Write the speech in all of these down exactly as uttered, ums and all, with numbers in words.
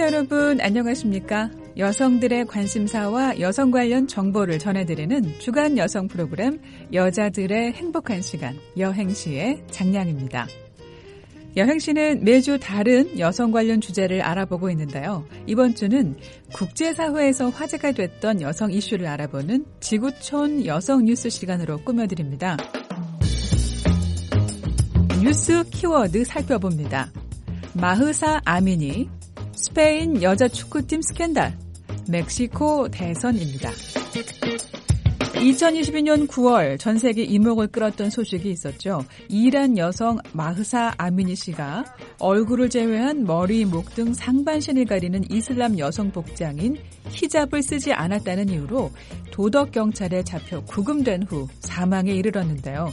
청취자 여러분 안녕하십니까? 여성들의 관심사와 여성 관련 정보를 전해드리는 주간 여성 프로그램 여자들의 행복한 시간 여행시의 장량입니다. 여행시는 매주 다른 여성 관련 주제를 알아보고 있는데요. 이번 주는 국제사회에서 화제가 됐던 여성 이슈를 알아보는 지구촌 여성 뉴스 시간으로 꾸며드립니다. 뉴스 키워드 살펴봅니다. 마흐사 아미니, 스페인 여자 축구팀 스캔들, 멕시코 대선입니다. 이천이십이 년 구월 전 세계 이목을 끌었던 소식이 있었죠. 이란 여성 마흐사 아미니 씨가 얼굴을 제외한 머리, 목 등 상반신을 가리는 이슬람 여성 복장인 히잡을 쓰지 않았다는 이유로 도덕경찰에 잡혀 구금된 후 사망에 이르렀는데요.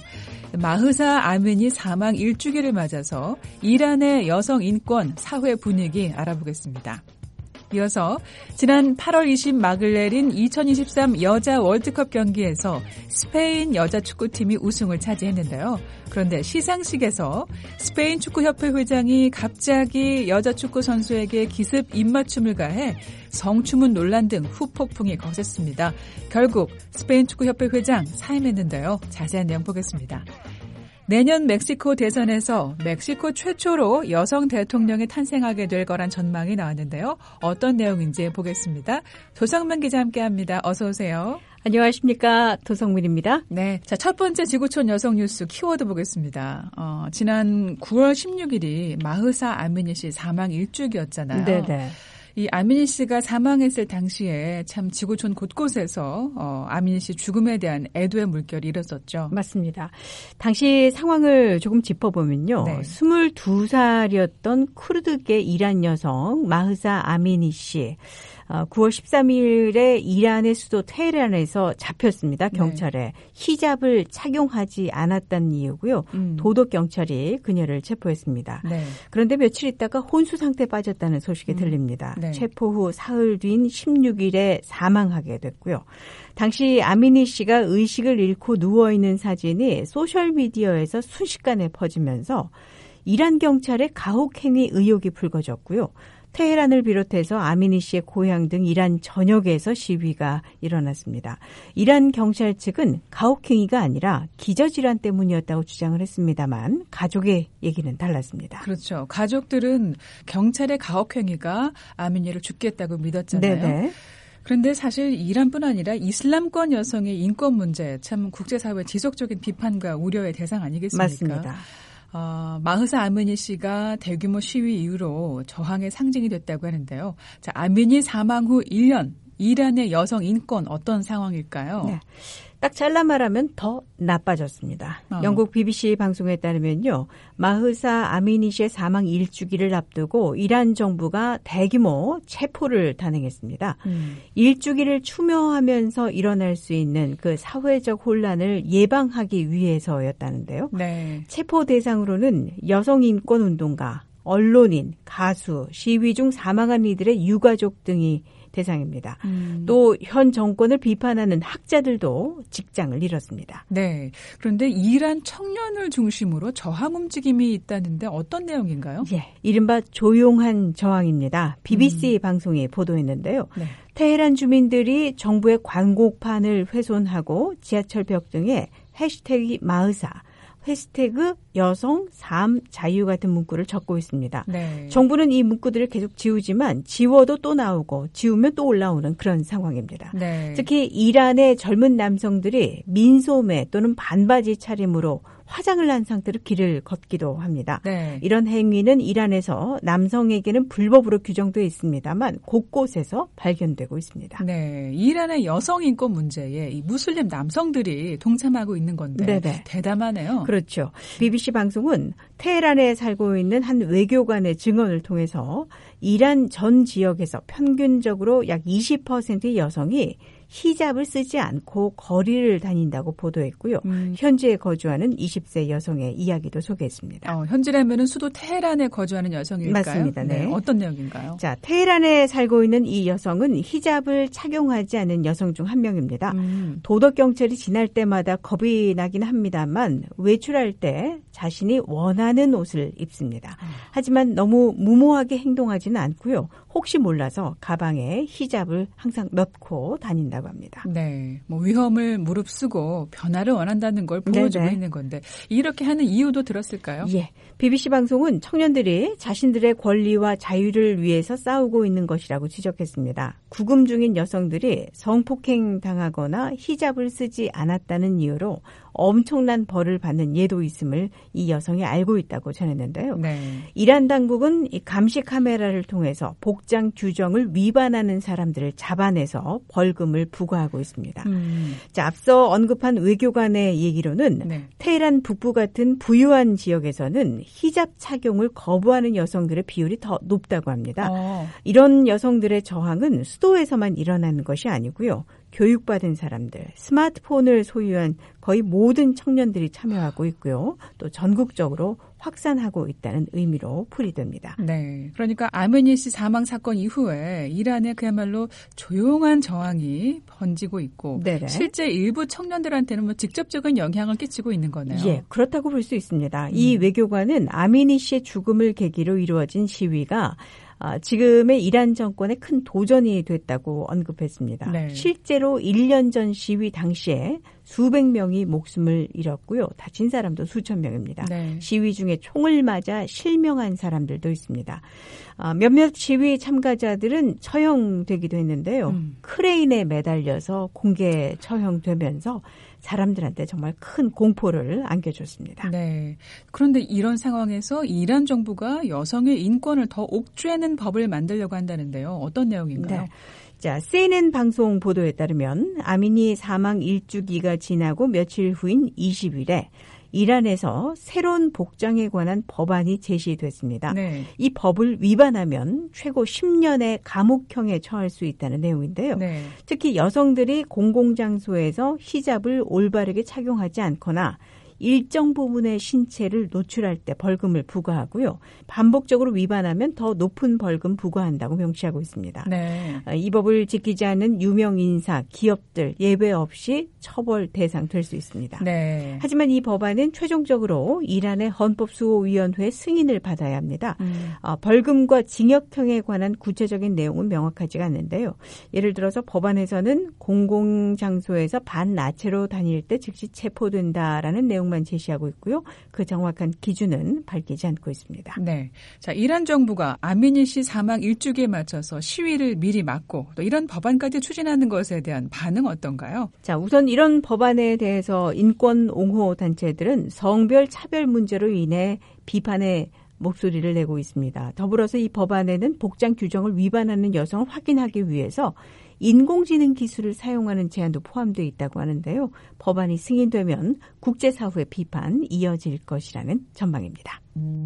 마흐사 아미니 사망 일주기를 맞아서 이란의 여성 인권, 사회 분위기 알아보겠습니다. 이어서 지난 팔월 이십 막을 내린 이천이십삼 여자 월드컵 경기에서 스페인 여자 축구팀이 우승을 차지했는데요. 그런데 시상식에서 스페인 축구협회 회장이 갑자기 여자 축구 선수에게 기습 입맞춤을 가해 성추문 논란 등 후폭풍이 거셌습니다. 결국 스페인 축구협회 회장 사임했는데요. 자세한 내용 보겠습니다. 내년 멕시코 대선에서 멕시코 최초로 여성 대통령이 탄생하게 될 거란 전망이 나왔는데요. 어떤 내용인지 보겠습니다. 도성문 기자 함께합니다. 어서 오세요. 안녕하십니까. 도성문입니다. 네, 자, 첫 번째 지구촌 여성 뉴스 키워드 보겠습니다. 어, 지난 구월 십육일이 마흐사 아미니 씨 사망 일주기였잖아요. 네네. 이 아미니 씨가 사망했을 당시에 참 지구촌 곳곳에서 어, 아미니 씨 죽음에 대한 애도의 물결이 일었었죠. 맞습니다. 당시 상황을 조금 짚어보면요. 네. 스물두 살이었던 쿠르드계 이란 여성 마흐사 아미니 씨. 구월 십삼일에 이란의 수도 테헤란에서 잡혔습니다. 경찰에. 네. 히잡을 착용하지 않았다는 이유고요. 음. 도덕경찰이 그녀를 체포했습니다. 네. 그런데 며칠 있다가 혼수 상태에 빠졌다는 소식이 음. 들립니다. 네. 체포 후 사흘 뒤인 십육일에 사망하게 됐고요. 당시 아미니 씨가 의식을 잃고 누워있는 사진이 소셜미디어에서 순식간에 퍼지면서 이란 경찰의 가혹행위 의혹이 불거졌고요. 테헤란을 비롯해서 아미니 씨의 고향 등 이란 전역에서 시위가 일어났습니다. 이란 경찰 측은 가혹행위가 아니라 기저질환 때문이었다고 주장을 했습니다만 가족의 얘기는 달랐습니다. 그렇죠. 가족들은 경찰의 가혹행위가 아미니를 죽겠다고 믿었잖아요. 네네. 그런데 사실 이란뿐 아니라 이슬람권 여성의 인권 문제 참 국제사회 지속적인 비판과 우려의 대상 아니겠습니까? 맞습니다. 어, 마흐사 아미니 씨가 대규모 시위 이후로 저항의 상징이 됐다고 하는데요. 자, 아미니 사망 후 일 년 이란의 여성 인권 어떤 상황일까요? 네. 딱 잘라 말하면 더 나빠졌습니다. 어. 영국 비비씨 방송에 따르면요. 마흐사 아미니 씨의 사망 일주기를 앞두고 이란 정부가 대규모 체포를 단행했습니다. 음. 일주기를 추모하면서 일어날 수 있는 그 사회적 혼란을 예방하기 위해서였다는데요. 네. 체포 대상으로는 여성 인권 운동가, 언론인, 가수, 시위 중 사망한 이들의 유가족 등이 대상입니다. 음. 또 현 정권을 비판하는 학자들도 직장을 잃었습니다. 네. 그런데 이란 청년을 중심으로 저항 움직임이 있다는데 어떤 내용인가요? 예, 이른바 조용한 저항입니다. 비비씨 음. 방송이 보도했는데요. 네. 테헤란 주민들이 정부의 광고판을 훼손하고 지하철벽 등에 해시태그 마흐사, 해시태그 여성, 삶, 자유 같은 문구를 적고 있습니다. 네. 정부는 이 문구들을 계속 지우지만 지워도 또 나오고 지우면 또 올라오는 그런 상황입니다. 네. 특히 이란의 젊은 남성들이 민소매 또는 반바지 차림으로 화장을 한 상태로 길을 걷기도 합니다. 네. 이런 행위는 이란에서 남성에게는 불법으로 규정되어 있습니다만 곳곳에서 발견되고 있습니다. 네, 이란의 여성 인권 문제에 이 무슬림 남성들이 동참하고 있는 건데 네네. 대담하네요. 그렇죠. 비비씨 방송은 테헤란에 살고 있는 한 외교관의 증언을 통해서 이란 전 지역에서 평균적으로 약 이십 퍼센트의 여성이 히잡을 쓰지 않고 거리를 다닌다고 보도했고요. 음. 현지에 거주하는 이십 세 여성의 이야기도 소개했습니다. 어, 현지라면 수도 테헤란에 거주하는 여성일까요? 맞습니다. 네. 네. 어떤 내용인가요? 자, 테헤란에 살고 있는 이 여성은 히잡을 착용하지 않은 여성 중 한 명입니다. 음. 도덕경찰이 지날 때마다 겁이 나긴 합니다만 외출할 때 자신이 원하는 옷을 입습니다. 음. 하지만 너무 무모하게 행동하지는 않고요. 혹시 몰라서 가방에 히잡을 항상 넣고 다닌다고 합니다. 네, 뭐 위험을 무릅쓰고 변화를 원한다는 걸 보여주고 네네. 있는 건데 이렇게 하는 이유도 들었을까요? 예, 비비씨 방송은 청년들이 자신들의 권리와 자유를 위해서 싸우고 있는 것이라고 지적했습니다. 구금 중인 여성들이 성폭행 당하거나 히잡을 쓰지 않았다는 이유로 엄청난 벌을 받는 예도 있음을 이 여성이 알고 있다고 전했는데요. 네. 이란 당국은 이 감시 카메라를 통해서 복장 규정을 위반하는 사람들을 잡아내서 벌금을 부과하고 있습니다. 음. 자, 앞서 언급한 외교관의 얘기로는 네. 테헤란 북부 같은 부유한 지역에서는 히잡 착용을 거부하는 여성들의 비율이 더 높다고 합니다. 어. 이런 여성들의 저항은 수도에서만 일어나는 것이 아니고요. 교육받은 사람들, 스마트폰을 소유한 거의 모든 청년들이 참여하고 있고요. 또 전국적으로 확산하고 있다는 의미로 풀이됩니다. 네, 그러니까 아메니 씨 사망 사건 이후에 이란에 그야말로 조용한 저항이 번지고 있고 네네. 실제 일부 청년들한테는 뭐 직접적인 영향을 끼치고 있는 거네요. 예, 그렇다고 볼 수 있습니다. 음. 이 외교관은 아메니 씨의 죽음을 계기로 이루어진 시위가 아, 지금의 이란 정권에 큰 도전이 됐다고 언급했습니다. 네. 실제로 일 년 전 시위 당시에 수백 명이 목숨을 잃었고요. 다친 사람도 수천 명입니다. 네. 시위 중에 총을 맞아 실명한 사람들도 있습니다. 아, 몇몇 시위 참가자들은 처형되기도 했는데요. 음. 크레인에 매달려서 공개 처형되면서 사람들한테 정말 큰 공포를 안겨줬습니다. 네. 그런데 이런 상황에서 이란 정부가 여성의 인권을 더 옥죄는 법을 만들려고 한다는데요. 어떤 내용인가요? 네. 자, 씨엔엔 방송 보도에 따르면 아미니 사망 일주기가 지나고 며칠 후인 이십 일에 이란에서 새로운 복장에 관한 법안이 제시됐습니다. 네. 이 법을 위반하면 최고 십 년의 감옥형에 처할 수 있다는 내용인데요. 네. 특히 여성들이 공공장소에서 히잡을 올바르게 착용하지 않거나 일정 부분의 신체를 노출할 때 벌금을 부과하고요. 반복적으로 위반하면 더 높은 벌금 부과한다고 명시하고 있습니다. 네. 이 법을 지키지 않는 유명 인사, 기업들 예외 없이 처벌 대상 될 수 있습니다. 네. 하지만 이 법안은 최종적으로 이란의 헌법수호위원회 승인을 받아야 합니다. 음. 어, 벌금과 징역형에 관한 구체적인 내용은 명확하지가 않는데요. 예를 들어서 법안에서는 공공장소에서 반나체로 다닐 때 즉시 체포된다라는 내용 만 제시하고 있고요. 그 정확한 기준은 밝히지 않고 있습니다. 네, 자 이란 정부가 아미니 씨 사망 일주기에 맞춰서 시위를 미리 막고 또 이런 법안까지 추진하는 것에 대한 반응 어떤가요? 자, 우선 이런 법안에 대해서 인권 옹호 단체들은 성별 차별 문제로 인해 비판의 목소리를 내고 있습니다. 더불어서 이 법안에는 복장 규정을 위반하는 여성을 확인하기 위해서 인공지능 기술을 사용하는 제한도 포함되어 있다고 하는데요. 법안이 승인되면 국제사회의 비판 이어질 것이라는 전망입니다.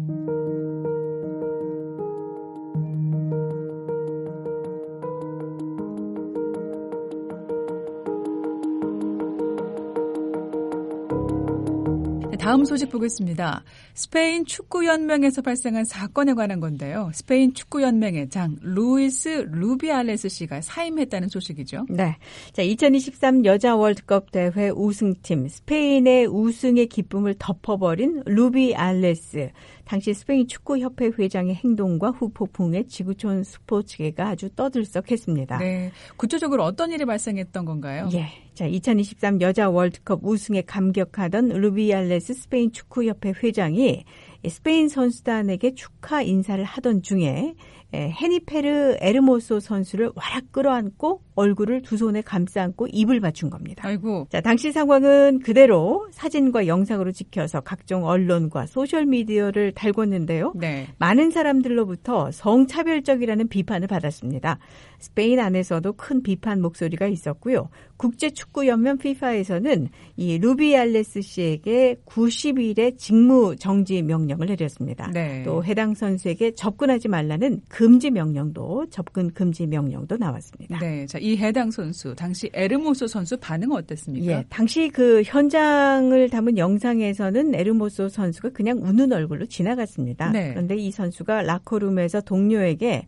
다음 소식 보겠습니다. 스페인 축구연맹에서 발생한 사건에 관한 건데요. 스페인 축구연맹의 장 루이스 루비알레스 씨가 사임했다는 소식이죠. 네. 자, 이천이십삼 여자 월드컵 대회 우승팀 스페인의 우승의 기쁨을 덮어버린 루비알레스. 당시 스페인 축구협회 회장의 행동과 후폭풍에 지구촌 스포츠계가 아주 떠들썩했습니다. 네. 구체적으로 어떤 일이 발생했던 건가요? 예. 자, 이천이십삼 여자 월드컵 우승에 감격하던 루비알레스 스페인 축구협회 회장이 스페인 선수단에게 축하 인사를 하던 중에 헤니페르 에르모소 선수를 와락 끌어안고 얼굴을 두 손에 감싸 안고 입을 맞춘 겁니다. 아이고. 자, 당시 상황은 그대로 사진과 영상으로 찍혀서 각종 언론과 소셜미디어를 달궜는데요. 네. 많은 사람들로부터 성차별적이라는 비판을 받았습니다. 스페인 안에서도 큰 비판 목소리가 있었고요. 국제축구연맹 피파에서는 이 루비알레스 씨에게 구십 일의 직무 정지 명령을 내렸습니다. 네. 또 해당 선수에게 접근하지 말라는 금지 명령도 접근 금지 명령도 나왔습니다. 네, 자, 이 해당 선수 당시 에르모소 선수 반응은 어땠습니까? 예, 당시 그 현장을 담은 영상에서는 에르모소 선수가 그냥 웃는 얼굴로 지나갔습니다. 네. 그런데 이 선수가 라커룸에서 동료에게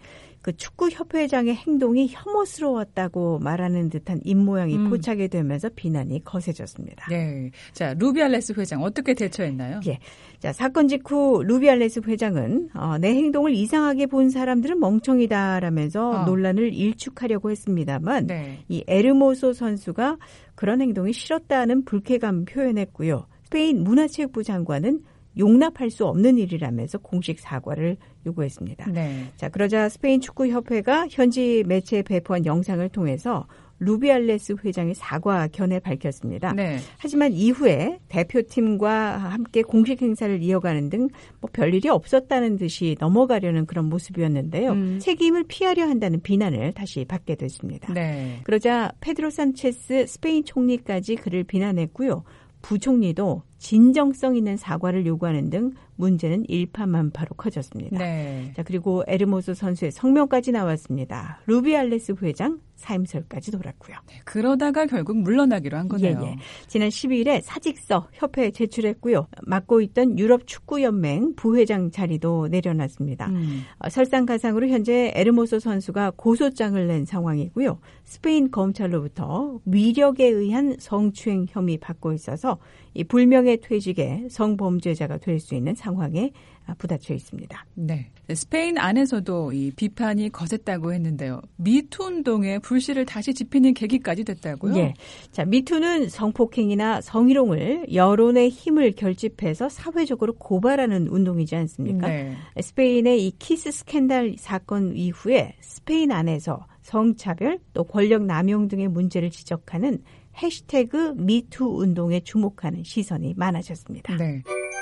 그 축구협회장의 행동이 혐오스러웠다고 말하는 듯한 입모양이 음. 포착이 되면서 비난이 거세졌습니다. 네, 자 루비알레스 회장 어떻게 대처했나요? 예, 자 사건 직후 루비알레스 회장은 어, 내 행동을 이상하게 본 사람들은 멍청이다라면서 어. 논란을 일축하려고 했습니다만 네. 이 에르모소 선수가 그런 행동이 싫었다는 불쾌감 표현했고요. 스페인 문화체육부 장관은 용납할 수 없는 일이라면서 공식 사과를 요구했습니다. 네. 자, 그러자 스페인 축구협회가 현지 매체에 배포한 영상을 통해서 루비알레스 회장의 사과 견해 밝혔습니다. 네. 하지만 이후에 대표팀과 함께 공식 행사를 이어가는 등 뭐 별일이 없었다는 듯이 넘어가려는 그런 모습이었는데요. 음. 책임을 피하려 한다는 비난을 다시 받게 됐습니다. 네. 그러자 페드로 산체스 스페인 총리까지 그를 비난했고요. 부총리도 진정성 있는 사과를 요구하는 등 문제는 일파만파로 커졌습니다. 네. 자, 그리고 에르모소 선수의 성명까지 나왔습니다. 루비알레스 회장 사임설까지 돌았고요. 네, 그러다가 결국 물러나기로 한 거네요. 예, 예. 지난 십이일에 사직서 협회에 제출했고요. 맡고 있던 유럽축구연맹 부회장 자리도 내려놨습니다. 음. 어, 설상가상으로 현재 에르모소 선수가 고소장을 낸 상황이고요. 스페인 검찰로부터 위력에 의한 성추행 혐의 받고 있어서 이 불명예 퇴직의 성범죄자가 될 수 있는 상황에 부닥쳐 있습니다. 네, 스페인 안에서도 이 비판이 거셌다고 했는데요. 미투 운동에 불씨를 다시 지피는 계기까지 됐다고요? 네, 자 미투는 성폭행이나 성희롱을 여론의 힘을 결집해서 사회적으로 고발하는 운동이지 않습니까? 네. 스페인의 이 키스 스캔들 사건 이후에 스페인 안에서 성차별 또 권력 남용 등의 문제를 지적하는 해시태그 미투 운동에 주목하는 시선이 많아졌습니다. 네.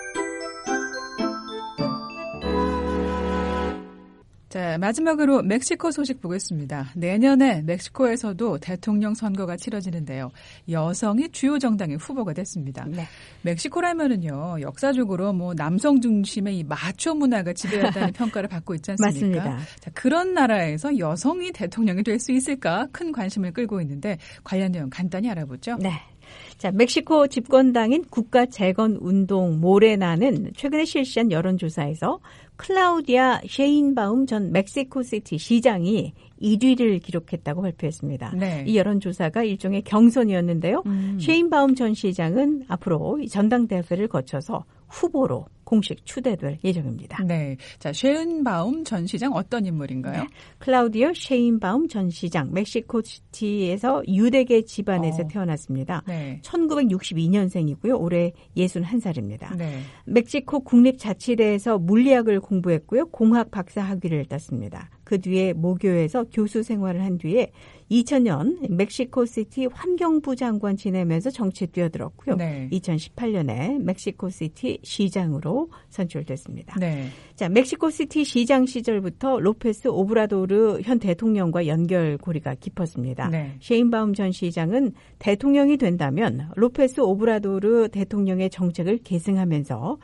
자, 마지막으로 멕시코 소식 보겠습니다. 내년에 멕시코에서도 대통령 선거가 치러지는데요. 여성이 주요 정당의 후보가 됐습니다. 네. 멕시코라면은요, 역사적으로 뭐 남성 중심의 이 마초 문화가 지배했다는 평가를 받고 있지 않습니까? 맞습니다. 자, 그런 나라에서 여성이 대통령이 될 수 있을까 큰 관심을 끌고 있는데 관련 내용 간단히 알아보죠. 네. 자, 멕시코 집권당인 국가재건운동 모레나는 최근에 실시한 여론조사에서 클라우디아 셰인바움 전 멕시코시티 시장이 일 위를 기록했다고 발표했습니다. 네. 이 여론조사가 일종의 경선이었는데요. 음. 셰인바움 전 시장은 앞으로 전당대회를 거쳐서 후보로 공식 추대될 예정입니다. 네, 자 셰인바움 전 시장 어떤 인물인가요? 네. 클라우디오 셰인바움 전 시장 멕시코시티에서 유대계 집안에서 어. 태어났습니다. 네. 천구백육십이년생이고요. 올해 예순한 살입니다. 네. 멕시코 국립자치대에서 물리학을 공부했고요. 공학 박사 학위를 땄습니다. 그 뒤에 모교에서 교수 생활을 한 뒤에 이천년 멕시코시티 환경부 장관 지내면서 정치에 뛰어들었고요. 네. 이천십팔년에 멕시코시티 시장으로 선출됐습니다. 네. 자, 멕시코시티 시장 시절부터 로페스 오브라도르 현 대통령과 연결고리가 깊었습니다. 네. 셰인바움 전 시장은 대통령이 된다면 로페스 오브라도르 대통령의 정책을 계승하면서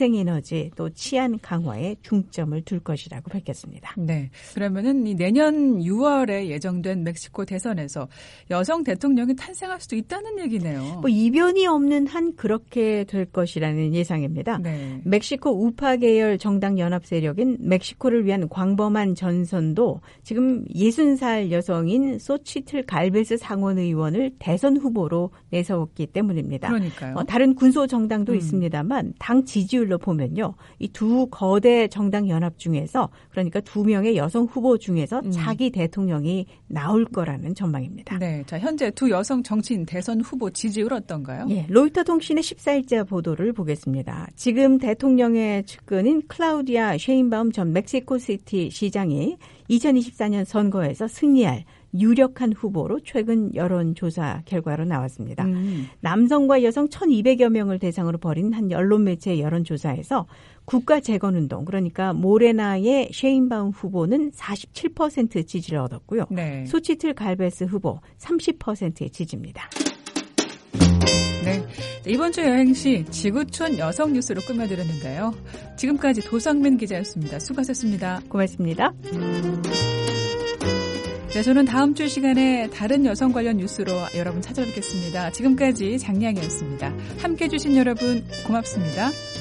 재생에너지 또 치안 강화에 중점을 둘 것이라고 밝혔습니다. 네, 그러면은 이 내년 유월에 예정된 멕시코 대선에서 여성 대통령이 탄생할 수도 있다는 얘기네요. 뭐 이변이 없는 한 그렇게 될 것이라는 예상입니다. 네. 멕시코 우파 계열 정당 연합 세력인 멕시코를 위한 광범한 전선도 지금 예순 살 여성인 소치틀 갈베스 상원 의원을 대선 후보로 내세웠기 때문입니다. 그러니까요. 어, 다른 군소 정당도 음. 있습니다만 당 지지율로 보면요. 이 두 거대 정당 연합 중에서 그러니까 두 명의 여성 후보 중에서 음. 차기 대통령이 나올 거라는 전망입니다. 네, 자 현재 두 여성 정치인 대선 후보 지지율 어떤가요? 예, 로이터 통신의 십사일자 보도를 보겠습니다. 지금 대통령의 측근인 클라우디아 셰인바움 전 멕시코시티 시장이 이천이십사년 선거에서 승리할 유력한 후보로 최근 여론조사 결과로 나왔습니다. 음. 남성과 여성 천이백여 명을 대상으로 벌인 한 언론 매체의 여론조사에서 국가재건운동 그러니까 모레나의 셰인바움 후보는 사십칠 퍼센트 지지를 얻었고요. 네. 소치틀 갈베스 후보 삼십 퍼센트의 지지입니다. 네, 이번 주 여행시 지구촌 여성 뉴스로 꾸며드렸는데요. 지금까지 도성민 기자였습니다. 수고하셨습니다. 고맙습니다. 네, 저는 다음 주 시간에 다른 여성 관련 뉴스로 여러분 찾아뵙겠습니다. 지금까지 장량이었습니다. 함께해 주신 여러분 고맙습니다.